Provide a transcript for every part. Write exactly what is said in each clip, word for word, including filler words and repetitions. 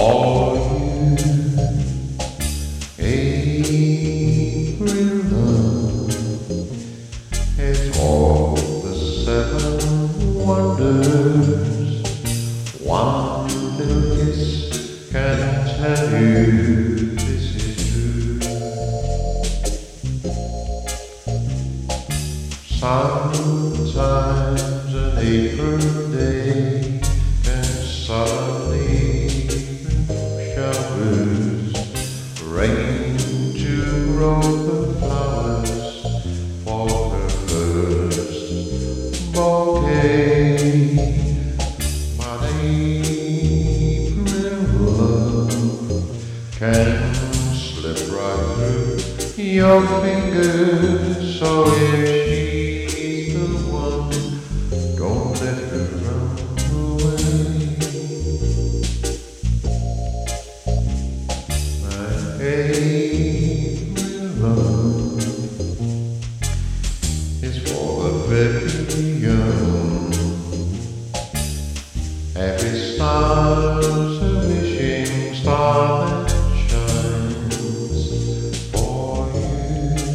for you. April love is all the seven wonders. One little kiss can tell you this is true. Sometimes an April day can suddenly bring showers, rain to grow the flowers for her first bouquet. But April love can slip right through your fingers, so if she's the one, don't let her run away. My April love is for the very young. Every star's a wishing star that shines for you.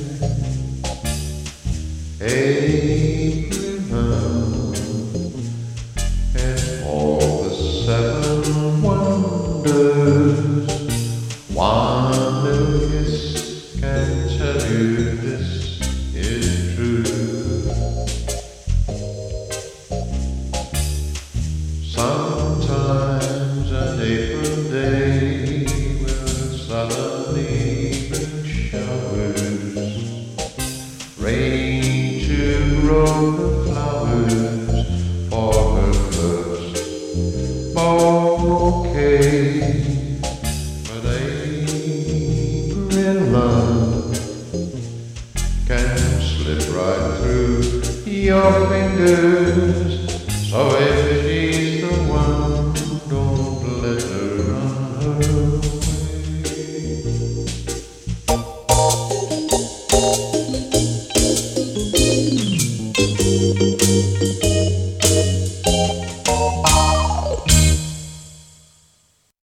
April love is all the seven wonders. One little kiss can tell you this is true. Sometimes an April day will suddenly bring showers, rain to grow the flowers for her first bouquet. But April love can slip right through your fingers, so if